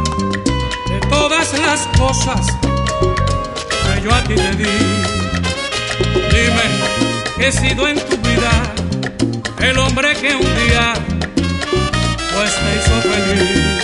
de todas las cosas que yo a ti te di. Dime que he sido en tu vida el hombre que un día pues te hizo feliz.